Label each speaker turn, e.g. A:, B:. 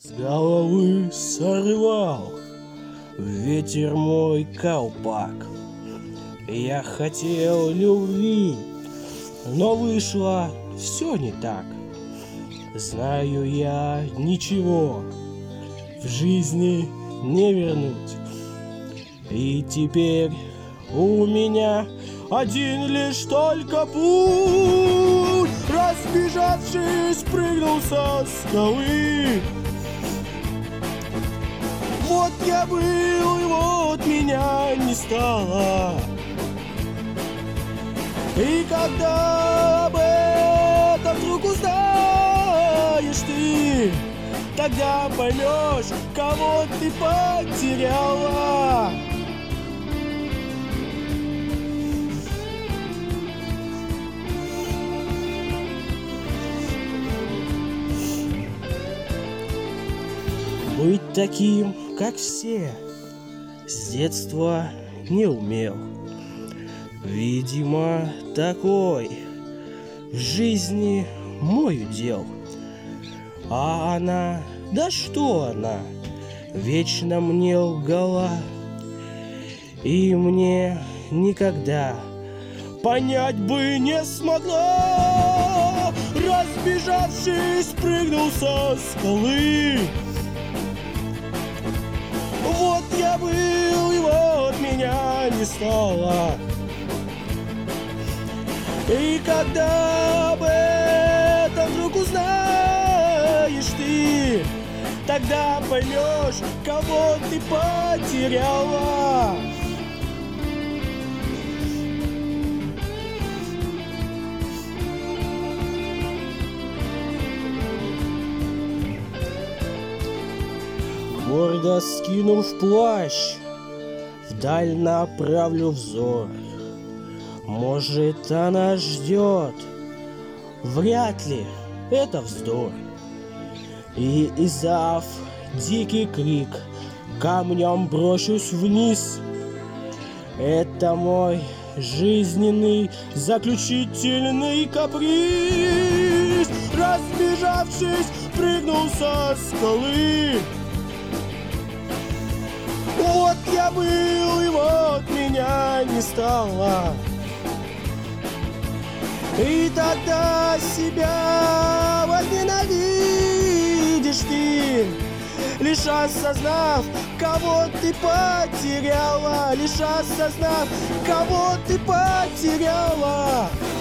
A: С головы сорвал ветер мой колпак. Я хотел любви, но вышло все не так. Знаю я, ничего в жизни не вернуть. И теперь у меня один лишь только путь. Разбежавшись, прыгнул со скалы. Вот я был, и вот меня не стало. И когда об этом вдруг узнаешь ты, тогда поймешь, кого ты потеряла. Быть таким, как все, с детства не умел. Видимо, такой в жизни мой удел. А она, да что она, вечно мне лгала. И мне никогда понять бы не смогла. Разбежавшись, прыгнул со скалы. Вот я был, и вот меня не стало. И когда об этом вдруг узнаешь ты, тогда поймешь, кого ты потеряла. Гордо скинув плащ, вдаль направлю взор. Может, она ждет, вряд ли это вздор. И издав дикий крик, камнем брошусь вниз. Это мой жизненный заключительный каприз. Разбежавшись, прыгнул со скалы. Вот я был, и вот меня не стало. И тогда себя возненавидишь ты, лишь осознав, кого ты потеряла, лишь осознав, кого ты потеряла.